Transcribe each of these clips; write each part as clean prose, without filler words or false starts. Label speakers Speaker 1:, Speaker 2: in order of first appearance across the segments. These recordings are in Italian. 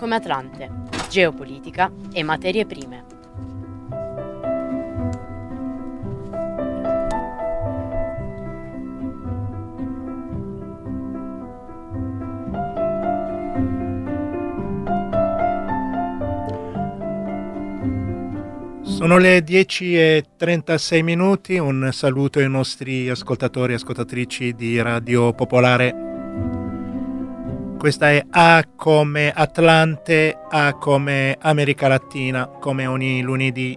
Speaker 1: come Atlante, geopolitica e materie prime.
Speaker 2: Sono le 10:36 minuti, un saluto ai nostri ascoltatori e ascoltatrici di Radio Popolare. Questa è A come Atlante, A come America Latina, come ogni lunedì.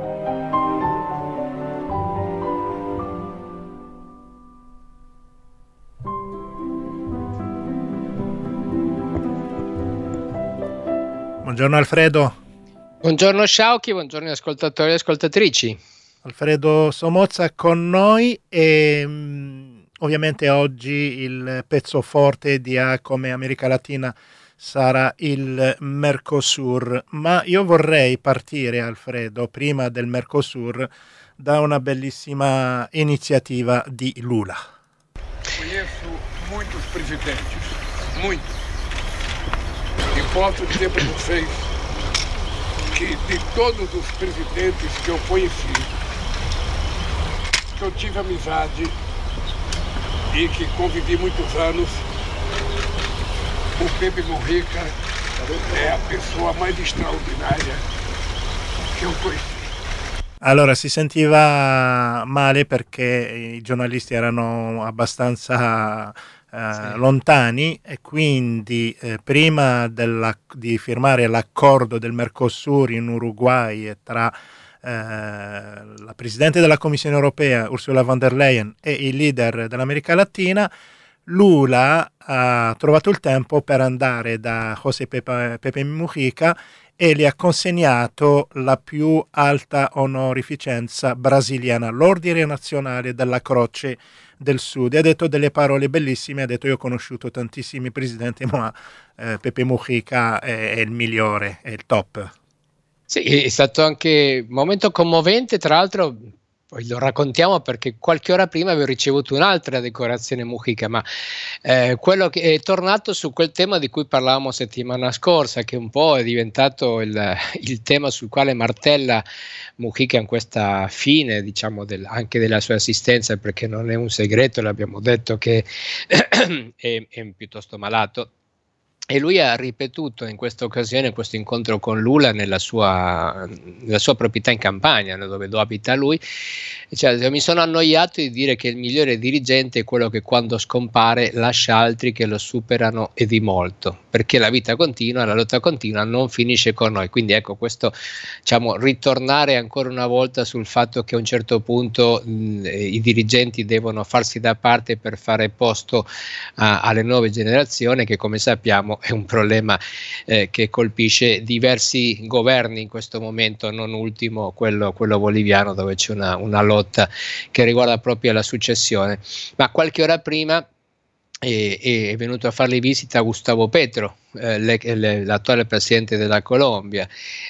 Speaker 2: Buongiorno Alfredo.
Speaker 3: Buongiorno Sciauchi, buongiorno ascoltatori e ascoltatrici.
Speaker 2: Alfredo Somozza con noi e ovviamente oggi il pezzo forte di A come America Latina sarà il Mercosur, ma io vorrei partire, Alfredo, prima del Mercosur, da una bellissima iniziativa di Lula.
Speaker 4: Conheço muitos presidentes, muitos. E posso dizer para vocês que de todos os presidentes que eu conheci, que eu tive amizade e que convivi muitos anos, o Pepe Mujica é a pessoa mais extraordinária que eu conheci.
Speaker 2: Allora, si sentiva male perché i giornalisti erano abbastanza lontani e quindi prima di firmare l'accordo del Mercosur in Uruguay tra la Presidente della Commissione Europea Ursula von der Leyen e i leader dell'America Latina, Lula ha trovato il tempo per andare da José Pepe Mujica e gli ha consegnato la più alta onorificenza brasiliana, l'Ordine Nazionale della Croce del Sud. E ha detto delle parole bellissime, ha detto: io ho conosciuto tantissimi presidenti, ma Pepe Mujica è il migliore, è il top.
Speaker 3: Sì, è stato anche un momento commovente, tra l'altro. Poi lo raccontiamo perché qualche ora prima avevo ricevuto un'altra decorazione Mujica, ma quello che è tornato su quel tema di cui parlavamo settimana scorsa, che un po' è diventato il tema sul quale martella Mujica in questa fine, diciamo, anche della sua assistenza, perché non è un segreto, l'abbiamo detto che è piuttosto malato. E lui ha ripetuto in questa occasione, questo incontro con Lula nella sua proprietà in Campania, dove abita lui, cioè, mi sono annoiato di dire che il migliore dirigente è quello che quando scompare lascia altri che lo superano e di molto, perché la vita continua, la lotta continua, non finisce con noi. Quindi ecco, questo, diciamo, ritornare ancora una volta sul fatto che a un certo punto i dirigenti devono farsi da parte per fare posto alle nuove generazioni, che come sappiamo è un problema che colpisce diversi governi in questo momento, non ultimo quello boliviano, dove c'è una lotta che riguarda proprio la successione. Ma qualche ora prima è venuto a fargli visita Gustavo Petro, l'attuale presidente della Colombia.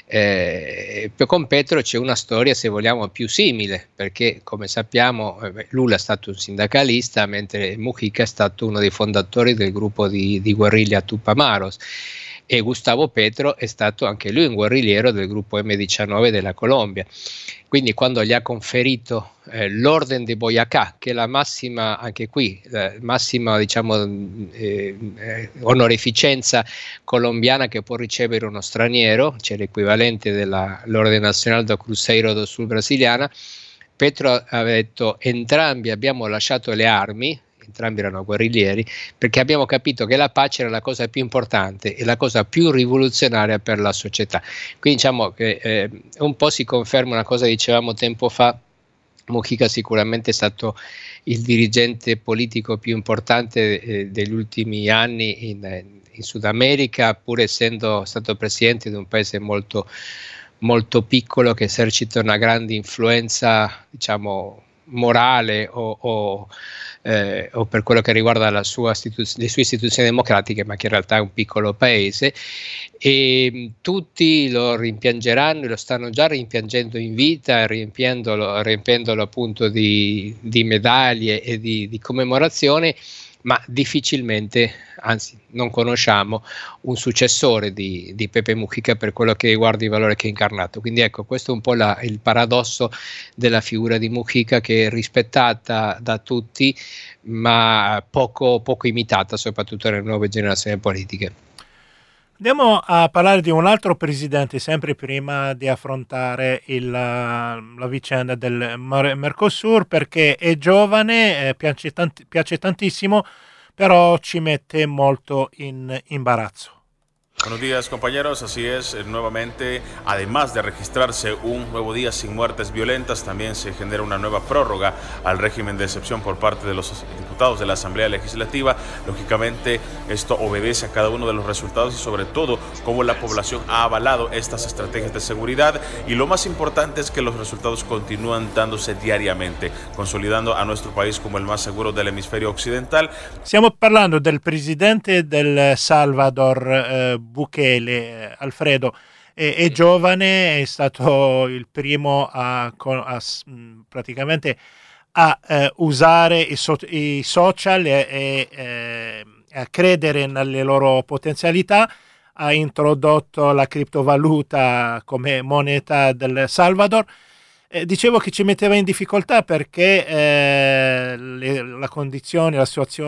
Speaker 3: Con Petro c'è una storia, se vogliamo, più simile, perché come sappiamo Lula è stato un sindacalista, mentre Mujica è stato uno dei fondatori del gruppo di guerriglia Tupamaros, e Gustavo Petro è stato anche lui un guerrigliero del gruppo M19 della Colombia. Quindi quando gli ha conferito l'Orden de Boyacá, che è la massima, anche qui, massima, diciamo, onorificenza colombiana che può ricevere uno straniero, c'è l'equivalente dell'Orden Nacional do Cruzeiro do Sul brasiliana, Petro ha detto: entrambi abbiamo lasciato le armi, entrambi erano guerriglieri, perché abbiamo capito che la pace era la cosa più importante e la cosa più rivoluzionaria per la società. Quindi diciamo che un po' si conferma una cosa che dicevamo tempo fa: Mujica sicuramente è stato il dirigente politico più importante degli ultimi anni in Sud America, pur essendo stato presidente di un paese molto, molto piccolo, che esercita una grande influenza, diciamo, morale o per quello che riguarda le sue istituzioni democratiche, ma che in realtà è un piccolo paese, e tutti lo rimpiangeranno e lo stanno già rimpiangendo in vita, riempiendolo appunto di medaglie e di commemorazioni, ma difficilmente, anzi non conosciamo un successore di Pepe Mujica per quello che riguarda i valori che ha incarnato. Quindi ecco, questo è un po' il paradosso della figura di Mujica, che è rispettata da tutti ma poco imitata, soprattutto nelle nuove generazioni politiche.
Speaker 2: Andiamo a parlare di un altro presidente, sempre prima di affrontare la vicenda del Mercosur, perché è giovane, piace tantissimo, pero ci mete molto in imbarazzo.
Speaker 5: Buenos días, compañeros. Así es, nuevamente, además de registrarse un nuevo día sin muertes violentas, también se genera una nueva prórroga al régimen de excepción por parte de los diputados de la Asamblea Legislativa. Lógicamente, esto obedece a cada uno de los resultados y sobre todo cómo la población ha avalado estas estrategias de seguridad. Y lo más importante es que los resultados continúan dándose diariamente, consolidando a nuestro país como el más seguro del hemisferio occidental.
Speaker 2: Stiamo parlando del presidente del Salvador, Bukele. Alfredo è giovane, è stato il primo praticamente a usare i social e a credere nelle loro potenzialità. Ha introdotto la criptovaluta come moneta del Salvador. Dicevo che ci metteva in difficoltà perché la condizione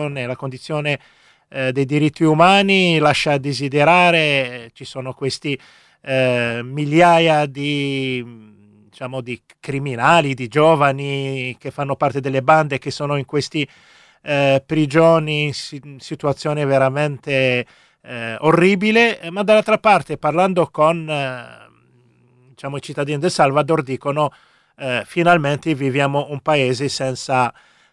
Speaker 2: dei diritti umani lascia desiderare. Ci sono questi migliaia di criminali, di giovani che fanno parte delle bande, che sono in questi prigioni in situazione veramente orribile, ma dall'altra parte, parlando con i cittadini del Salvador, dicono finalmente viviamo un paese senza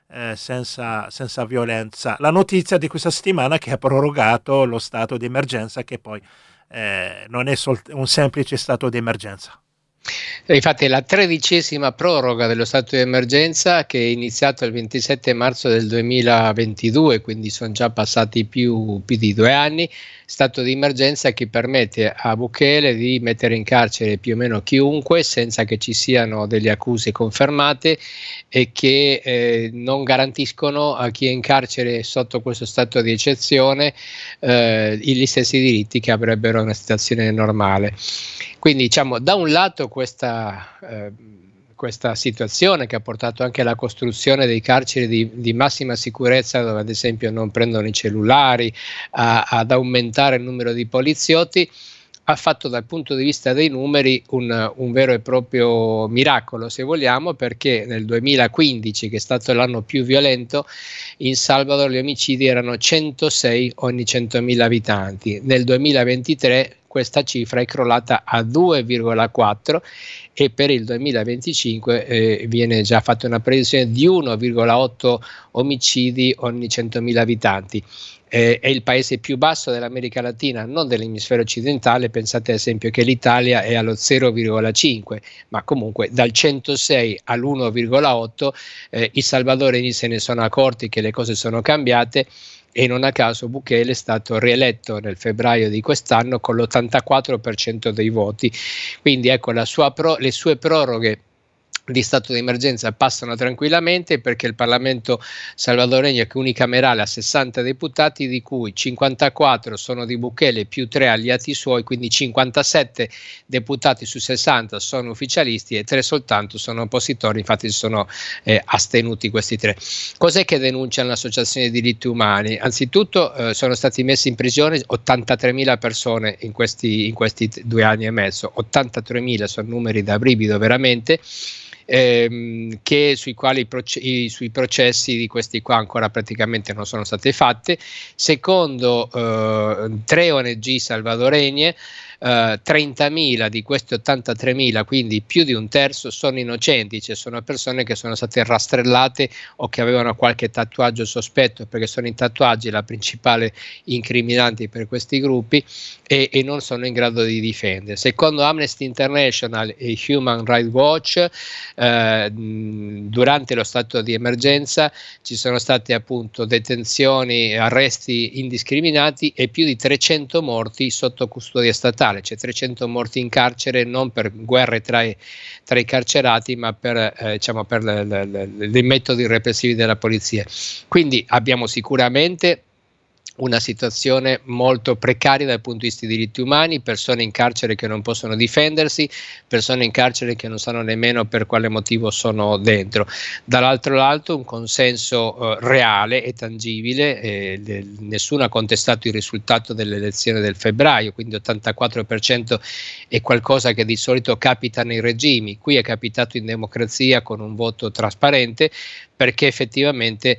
Speaker 2: violenza. La notizia di questa settimana che ha prorogato lo stato di emergenza, che poi non è un semplice stato di emergenza.
Speaker 3: Infatti è la 13ª proroga dello stato di emergenza, che è iniziato il 27 marzo del 2022, quindi sono già passati più di 2 anni. Stato di emergenza che permette a Bukele di mettere in carcere più o meno chiunque senza che ci siano delle accuse confermate e che non garantiscono a chi è in carcere sotto questo stato di eccezione gli stessi diritti che avrebbero in una situazione normale. Quindi da un lato questa situazione che ha portato anche alla costruzione dei carceri di massima sicurezza, dove ad esempio non prendono i cellulari, ad aumentare il numero di poliziotti, ha fatto dal punto di vista dei numeri un vero e proprio miracolo, se vogliamo, perché nel 2015, che è stato l'anno più violento, in Salvador gli omicidi erano 106 ogni 100.000 abitanti. Nel 2023 questa cifra è crollata a 2,4 e per il 2025 viene già fatta una previsione di 1,8 omicidi ogni 100.000 abitanti. È il paese più basso dell'America Latina, non dell'emisfero occidentale. Pensate ad esempio che l'Italia è allo 0,5, ma comunque dal 106 all'1,8 i salvadoregni se ne sono accorti che le cose sono cambiate. E non a caso Bukele è stato rieletto nel febbraio di quest'anno con l'84% dei voti. Quindi ecco, le sue proroghe di stato di emergenza passano tranquillamente, perché il Parlamento salvadoregno, che è unicamerale, ha 60 deputati, di cui 54 sono di Bukele più 3 alleati suoi, quindi 57 deputati su 60 sono ufficialisti e 3 soltanto sono oppositori. Infatti si sono astenuti questi 3. Cos'è che denunciano l'associazione dei diritti umani? Anzitutto sono stati messi in prigione 83.000 persone in questi 2 anni e mezzo. 83.000 sono numeri da brivido veramente. Sui quali sui processi di questi qua ancora praticamente non sono state fatte. Secondo 3 ONG salvadoregne, 30.000 di questi 83.000, quindi più di un terzo, sono innocenti, cioè sono persone che sono state rastrellate o che avevano qualche tatuaggio sospetto, perché sono i tatuaggi la principale incriminante per questi gruppi, e non sono in grado di difendere. Secondo Amnesty International e Human Rights Watch, durante lo stato di emergenza ci sono state appunto detenzioni, arresti indiscriminati e più di 300 morti sotto custodia statale. internazionale. C'è 300 morti in carcere non per guerre tra i carcerati, ma per i metodi repressivi della polizia. Quindi abbiamo sicuramente una situazione molto precaria dal punto di vista dei diritti umani, persone in carcere che non possono difendersi, persone in carcere che non sanno nemmeno per quale motivo sono dentro. Dall'altro lato un consenso reale e tangibile, nessuno ha contestato il risultato delle elezioni del febbraio, quindi 84% è qualcosa che di solito capita nei regimi, qui è capitato in democrazia con un voto trasparente, perché effettivamente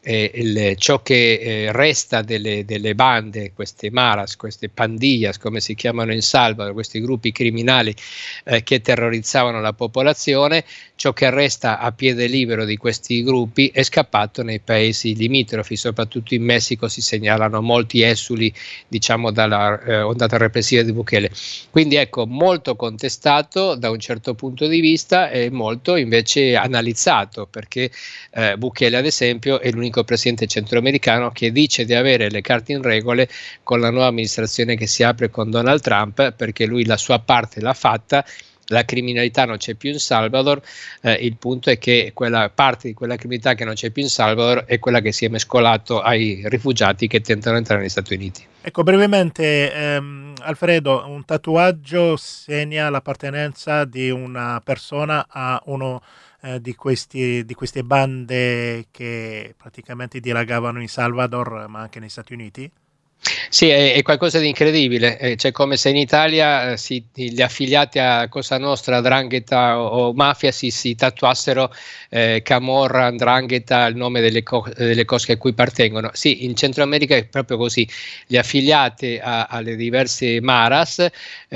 Speaker 3: ciò che resta delle bande, queste maras, queste pandillas come si chiamano in Salvador, questi gruppi criminali che terrorizzavano la popolazione, ciò che resta a piede libero di questi gruppi è scappato nei paesi limitrofi, soprattutto in Messico si segnalano molti esuli, diciamo, dalla ondata repressiva di Bukele. Quindi ecco, molto contestato da un certo punto di vista e molto invece analizzato, perché Bukele ad esempio è l'unico presidente centroamericano che dice di avere le carte in regole con la nuova amministrazione che si apre con Donald Trump, perché lui la sua parte l'ha fatta, la criminalità non c'è più in Salvador, il punto è che quella parte di quella criminalità che non c'è più in Salvador è quella che si è mescolato ai rifugiati che tentano di entrare negli Stati Uniti.
Speaker 2: Ecco, brevemente, Alfredo, un tatuaggio segna l'appartenenza di una persona a uno di queste bande che praticamente dilagavano in Salvador, ma anche negli Stati Uniti?
Speaker 3: Sì, è qualcosa di incredibile, cioè come se in Italia gli affiliati a Cosa Nostra, 'Ndrangheta o mafia si tatuassero Camorra, 'Ndrangheta, il nome delle cosche a cui appartengono. Sì, in Centro America è proprio così, gli affiliati alle diverse maras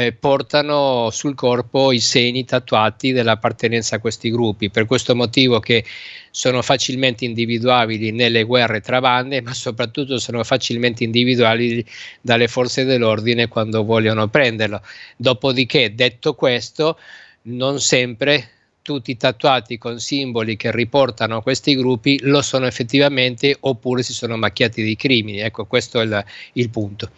Speaker 3: portano sul corpo i segni tatuati dell'appartenenza a questi gruppi, per questo motivo che sono facilmente individuabili nelle guerre tra bande, ma soprattutto sono facilmente individuabili dalle forze dell'ordine quando vogliono prenderlo. Dopodiché, detto questo, non sempre tutti i tatuati con simboli che riportano a questi gruppi lo sono effettivamente, oppure si sono macchiati di crimini. Ecco, questo è il punto.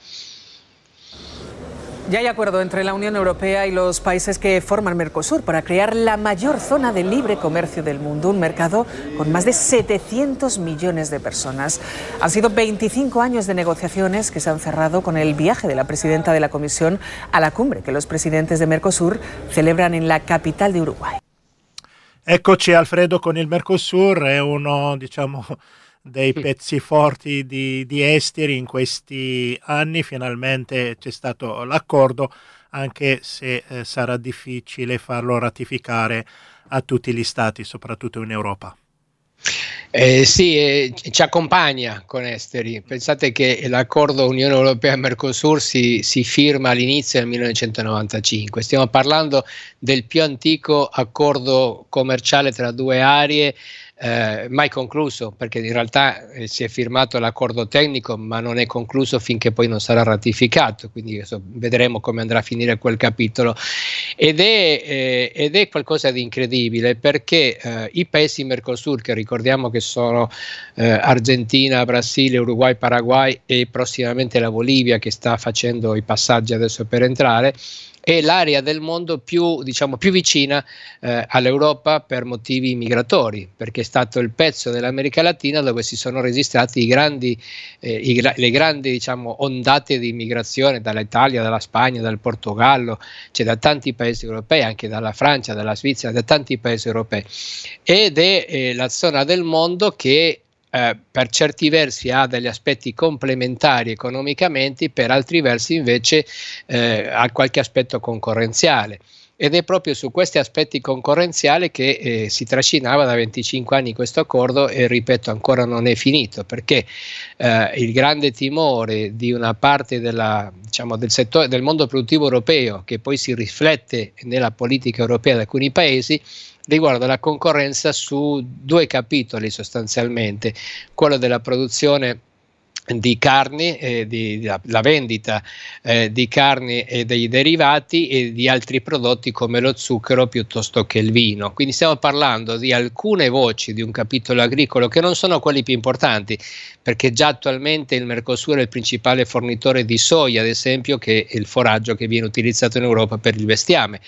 Speaker 6: Ya hay acuerdo entre la Unión Europea y los países que forman Mercosur para crear la mayor zona de libre comercio del mundo, un mercado con más de 700 millones de personas. Han sido 25 años de negociaciones que se han cerrado con el viaje de la presidenta de la Comisión a la cumbre que los presidentes de Mercosur celebran en la capital de Uruguay.
Speaker 2: Eccoci Alfredo con il Mercosur, è uno, diciamo, dei pezzi forti di esteri in questi anni. Finalmente c'è stato l'accordo, anche se sarà difficile farlo ratificare a tutti gli stati, soprattutto in Europa.
Speaker 3: Sì, ci accompagna con esteri. Pensate che l'accordo Unione Europea-Mercosur si firma all'inizio del 1995. Stiamo parlando del più antico accordo commerciale tra due aree mai concluso, perché in realtà si è firmato l'accordo tecnico ma non è concluso finché poi non sarà ratificato, quindi vedremo come andrà a finire quel capitolo, ed è qualcosa di incredibile, perché i paesi Mercosur, che ricordiamo che sono Argentina, Brasile, Uruguay, Paraguay e prossimamente la Bolivia che sta facendo i passaggi adesso per entrare, è l'area del mondo più vicina all'Europa per motivi migratori, perché è stato il pezzo dell'America Latina dove si sono registrati le grandi ondate di immigrazione dall'Italia, dalla Spagna, dal Portogallo, cioè da tanti paesi europei, anche dalla Francia, dalla Svizzera, da tanti paesi europei, ed è la zona del mondo che per certi versi ha degli aspetti complementari economicamente, per altri versi invece ha qualche aspetto concorrenziale, ed è proprio su questi aspetti concorrenziali che si trascinava da 25 anni questo accordo, e ripeto, ancora non è finito, perché il grande timore di una parte del settore del mondo produttivo europeo, che poi si riflette nella politica europea di alcuni paesi, riguarda la concorrenza su due capitoli sostanzialmente: quello della produzione di carni, la vendita di carni e dei derivati e di altri prodotti come lo zucchero piuttosto che il vino. Quindi stiamo parlando di alcune voci di un capitolo agricolo che non sono quelli più importanti, perché già attualmente il Mercosur è il principale fornitore di soia, ad esempio, che è il foraggio che viene utilizzato in Europa per il bestiame.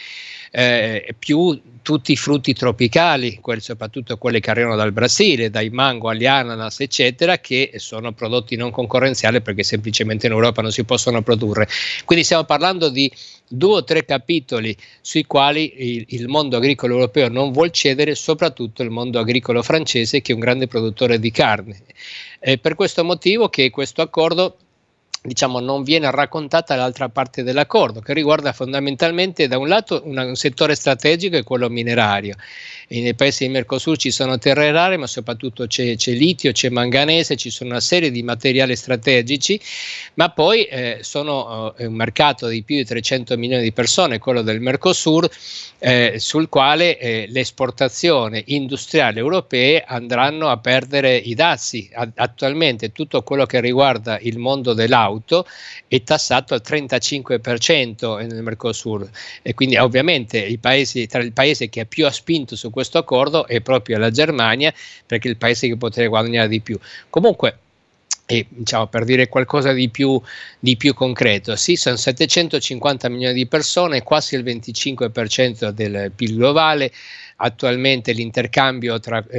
Speaker 3: Più tutti i frutti tropicali, soprattutto quelli che arrivano dal Brasile, dai mango agli ananas eccetera, che sono prodotti non concorrenziali perché semplicemente in Europa non si possono produrre. Quindi stiamo parlando di 2 o 3 capitoli sui quali il mondo agricolo europeo non vuol cedere, soprattutto il mondo agricolo francese, che è un grande produttore di carne. È per questo motivo che questo accordo, diciamo, non viene raccontata l'altra parte dell'accordo, che riguarda fondamentalmente da un lato un settore strategico, è quello minerario. E nei paesi del Mercosur ci sono terre rare, ma soprattutto c'è litio, c'è manganese, ci sono una serie di materiali strategici, ma poi sono un mercato di più di 300 milioni di persone, quello del Mercosur, sul quale le esportazioni industriali europee andranno a perdere i dazi. Attualmente tutto quello che riguarda il mondo dell'auto è tassato al 35% nel Mercosur, e quindi ovviamente tra il paese che più ha spinto su questo accordo è proprio la Germania, perché è il paese che potrebbe guadagnare di più. Comunque, diciamo, per dire qualcosa di più concreto, sì, sono 750 milioni di persone, quasi il 25% del PIL globale. Attualmente l'intercambio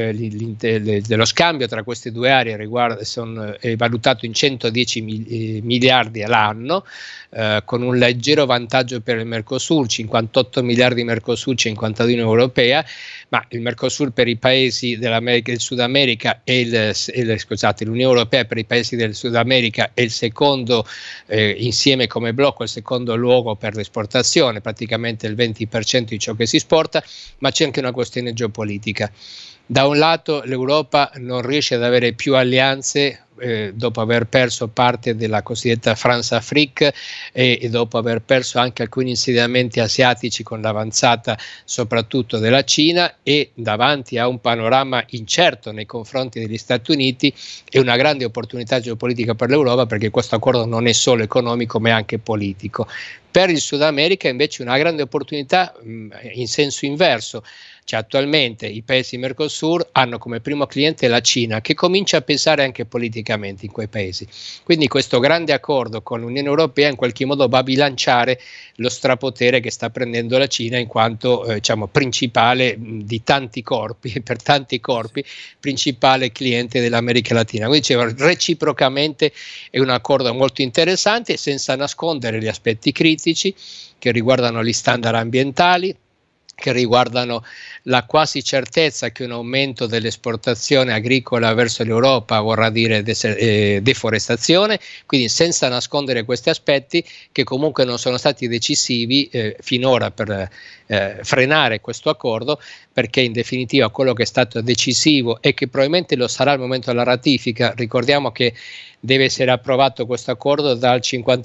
Speaker 3: dello scambio tra queste due aree è valutato in 110 miliardi all'anno, con un leggero vantaggio per il Mercosur, 58 miliardi Mercosur, 51 europea, ma il Mercosur per i paesi del Sud America l'Unione Europea per i paesi del Sud America è il secondo, insieme come blocco, il secondo luogo per l'esportazione, praticamente il 20% di ciò che si esporta, ma c'è anche una questione geopolitica. Da un lato l'Europa non riesce ad avere più alleanze dopo aver perso parte della cosiddetta France-Afrique e dopo aver perso anche alcuni insediamenti asiatici con l'avanzata soprattutto della Cina, e davanti a un panorama incerto nei confronti degli Stati Uniti è una grande opportunità geopolitica per l'Europa, perché questo accordo non è solo economico ma è anche politico. Per il Sud America invece una grande opportunità in senso inverso. Cioè, attualmente i paesi Mercosur hanno come primo cliente la Cina, che comincia a pesare anche politicamente in quei paesi. Quindi questo grande accordo con l'Unione Europea in qualche modo va a bilanciare lo strapotere che sta prendendo la Cina, in quanto diciamo, principale di tanti corpi, per tanti corpi, principale cliente dell'America Latina. Quindi reciprocamente è un accordo molto interessante, senza nascondere gli aspetti critici che riguardano gli standard ambientali, che riguardano la quasi certezza che un aumento dell'esportazione agricola verso l'Europa vorrà dire deforestazione, quindi senza nascondere questi aspetti che comunque non sono stati decisivi finora per frenare questo accordo, perché in definitiva quello che è stato decisivo e che probabilmente lo sarà al momento della ratifica, ricordiamo che deve essere approvato questo accordo dal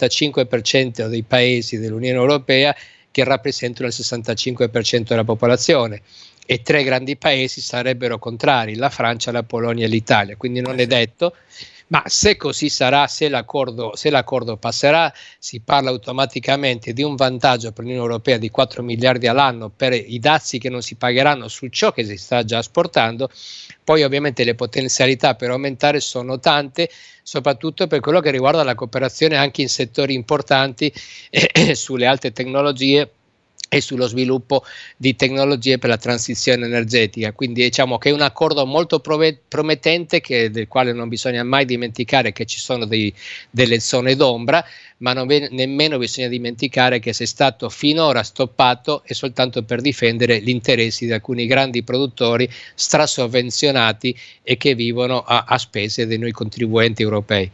Speaker 3: 55% dei paesi dell'Unione Europea, che rappresentano il 65% della popolazione, e 3 grandi paesi sarebbero contrari, la Francia, la Polonia e l'Italia, quindi non è detto, ma se così sarà, se l'accordo passerà, si parla automaticamente di un vantaggio per l'Unione Europea di 4 miliardi all'anno per i dazi che non si pagheranno su ciò che si sta già esportando. Poi ovviamente le potenzialità per aumentare sono tante, soprattutto per quello che riguarda la cooperazione anche in settori importanti sulle alte tecnologie e sullo sviluppo di tecnologie per la transizione energetica. Quindi diciamo che è un accordo molto promettente, del quale non bisogna mai dimenticare che ci sono delle zone d'ombra, ma nemmeno bisogna dimenticare che se è stato finora stoppato è soltanto per difendere gli interessi di alcuni grandi produttori strasovvenzionati e che vivono a spese dei noi contribuenti europei.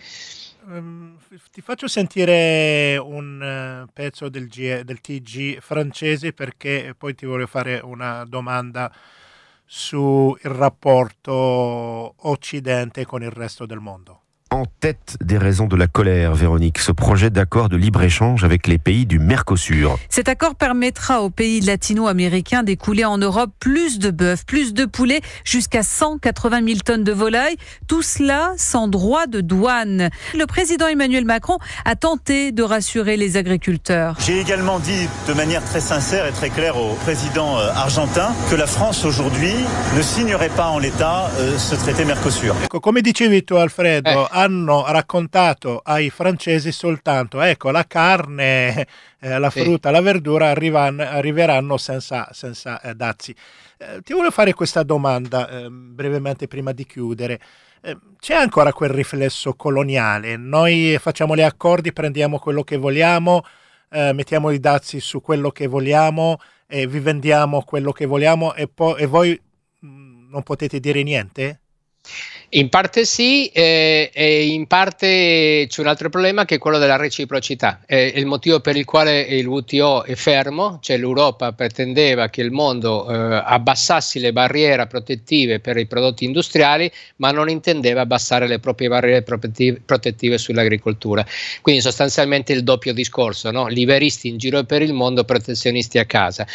Speaker 2: Ti faccio sentire un pezzo del TG francese, perché poi ti voglio fare una domanda sul rapporto Occidente con il resto del mondo.
Speaker 7: en tête des raisons de la colère, Véronique, ce projet d'accord de libre-échange avec les pays du Mercosur.
Speaker 8: Cet accord permettra aux pays latino-américains d'écouler en Europe plus de bœuf, plus de poulet, jusqu'à 180 000 tonnes de volailles. Tout cela sans droit de douane. Le président Emmanuel Macron a tenté de rassurer les agriculteurs.
Speaker 9: J'ai également dit de manière très sincère et très claire au président argentin que la France aujourd'hui ne signerait pas en l'état ce traité Mercosur.
Speaker 2: Ecco, come dicevi tu Alfredo, hanno raccontato ai francesi soltanto, ecco, la carne, la frutta, la verdura arriveranno senza dazi. Ti voglio fare questa domanda brevemente prima di chiudere. C'è ancora quel riflesso coloniale? Noi facciamo gli accordi, prendiamo quello che vogliamo, mettiamo i dazi su quello che vogliamo e vi vendiamo quello che vogliamo e voi non potete dire niente?
Speaker 3: In parte sì, e in parte c'è un altro problema che è quello della reciprocità. È il motivo per il quale il WTO è fermo, cioè l'Europa pretendeva che il mondo abbassasse le barriere protettive per i prodotti industriali, ma non intendeva abbassare le proprie barriere protettive sull'agricoltura. Quindi sostanzialmente il doppio discorso, no? Liberisti in giro per il mondo, protezionisti a casa.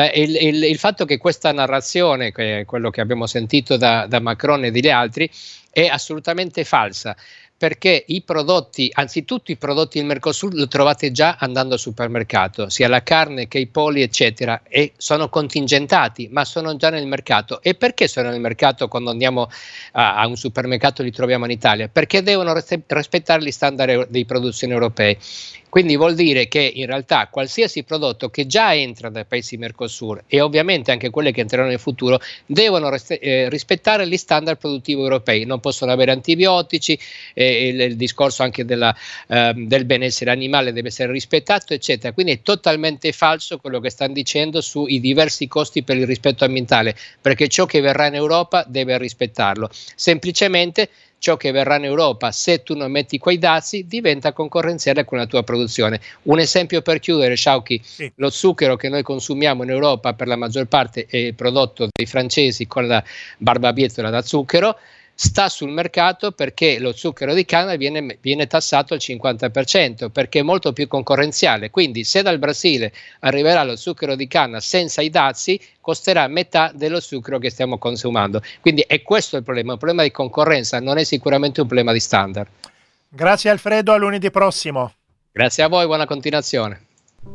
Speaker 3: Il fatto che questa narrazione, che è quello che abbiamo sentito da Macron e degli altri, è assolutamente falsa, perché i prodotti, anzitutto i prodotti del Mercosur li trovate già andando al supermercato, sia la carne che i polli eccetera, e sono contingentati, ma sono già nel mercato. E perché sono nel mercato quando andiamo a un supermercato li troviamo in Italia? Perché devono rispettare gli standard di produzione europei. Quindi vuol dire che in realtà qualsiasi prodotto che già entra dai paesi Mercosur e ovviamente anche quelle che entreranno nel futuro devono rispettare gli standard produttivi europei, non possono avere antibiotici, il discorso anche del benessere animale deve essere rispettato eccetera. Quindi è totalmente falso quello che stanno dicendo sui diversi costi per il rispetto ambientale, perché ciò che verrà in Europa deve rispettarlo. Semplicemente ciò che verrà in Europa, se tu non metti quei dazi, diventa concorrenziale con la tua produzione. Un esempio per chiudere, Sciauchi, sì. Lo zucchero che noi consumiamo in Europa per la maggior parte è prodotto dai francesi con la barbabietola da zucchero, sta sul mercato perché lo zucchero di canna viene tassato al 50%, perché è molto più concorrenziale. Quindi se dal Brasile arriverà lo zucchero di canna senza i dazi, costerà metà dello zucchero che stiamo consumando. Quindi è questo il problema, un problema di concorrenza, non è sicuramente un problema di standard.
Speaker 2: Grazie Alfredo, a lunedì prossimo.
Speaker 3: Grazie a voi, buona continuazione.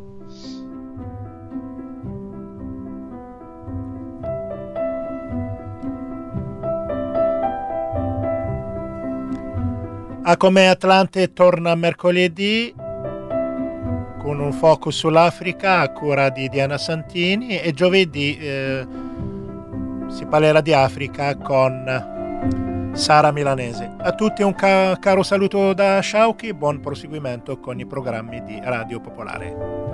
Speaker 2: Come Atlante torna mercoledì con un focus sull'Africa a cura di Diana Santini e giovedì si parlerà di Africa con Sara Milanese. A tutti un caro saluto da Sciauchi, buon proseguimento con i programmi di Radio Popolare.